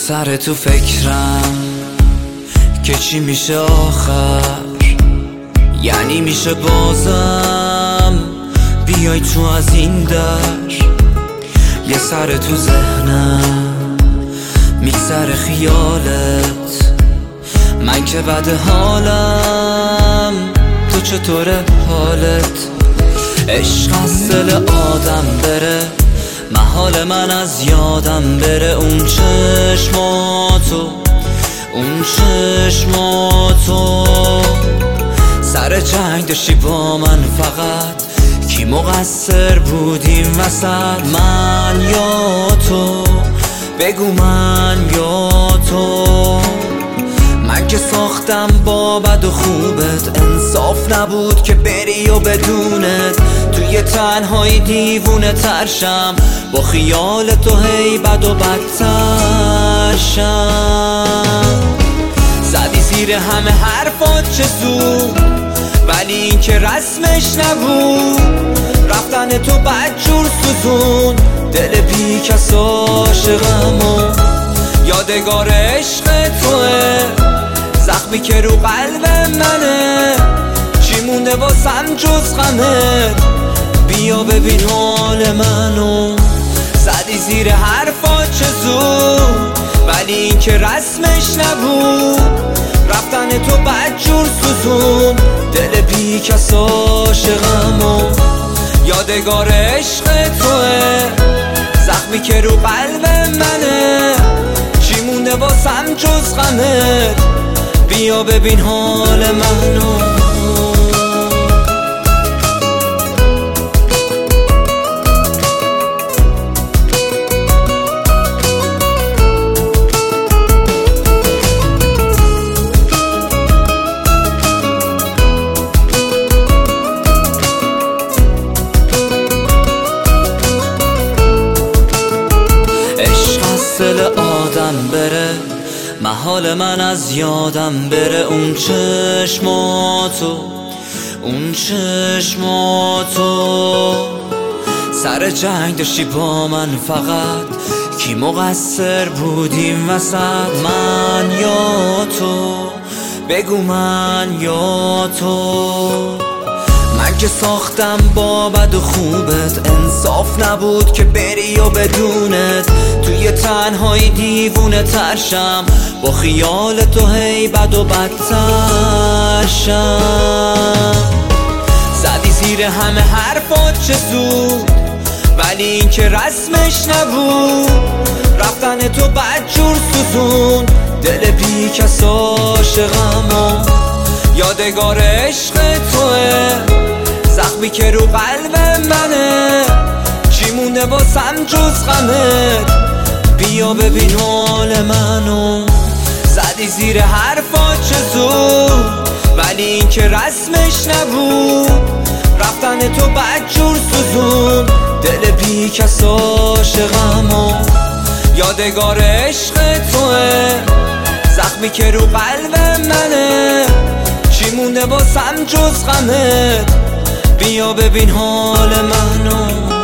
سر تو فکرم که چی میشه آخر، یعنی میشه بازم بیای تو از این در. یه سر تو ذهنم میگذره خیالت، من که بد حالم، تو چطوره حالت؟ عشق از دل آدم بره، محال من از یادم بره. اون چشماتو، اون چشماتو، سر جنگ داشتی با من فقط، کی مقصر بودیم وسط؟ من یا تو؟ بگو من یا تو؟ من که ساختم با بد و خوبت، انصاف نبود که بری و بدونت توی تنهایی دیوونه ترشم، با خیال تو هی بد و بدتر شم. زدی زیر همه حرفات چه زود، ولی این که رسمش نبود. رفتن تو بدجور سوزون دل بی کس عاشقمو. یادگار عشق توه، زخمی که رو قلب منه، چی مونده واسم جز غمت؟ بیا ببین حال منو. زدی زیر حرفات چه زود، ولی این که رسمش نبود. رفتن تو بدجور سوزون دل بی کس عاشقمو. یادگار عشق توه، زخمی که رو قلب منه، چی مونده واسم جز غمت؟ بیا ببین حال منو. دل آدم بره، محال من از یادم بره. اون چشماتو، اون چشماتو، سر جنگ داشتی با من فقط، کی مقصر بودیم وسط؟ من یا تو؟ بگو من یا تو؟ من که ساختم با بد و خوبت، انصاف نبود که بری و بدونت توی تنهایی دیوونه ترشم، با خیال تو هی بد و بدتر شم. زدی زیر همه حرفات چه زود، ولی این که رسمش نبود. رفتن تو بدجور سوزون دل بی کس عاشقمو. یادگار عشق توه، زخمی که رو قلب منه، چی مونده واسم جز غمت؟ بیا ببین حال منو. زدی زیر حرفات چه زود، ولی این که رسمش نبود. رفتن تو بدجور سوزون دل بی کس عاشقمو. یادگار عشق توه، زخمی که رو قلب منه، چی مونده واسم جز غمت؟ بیا ببین حال منو.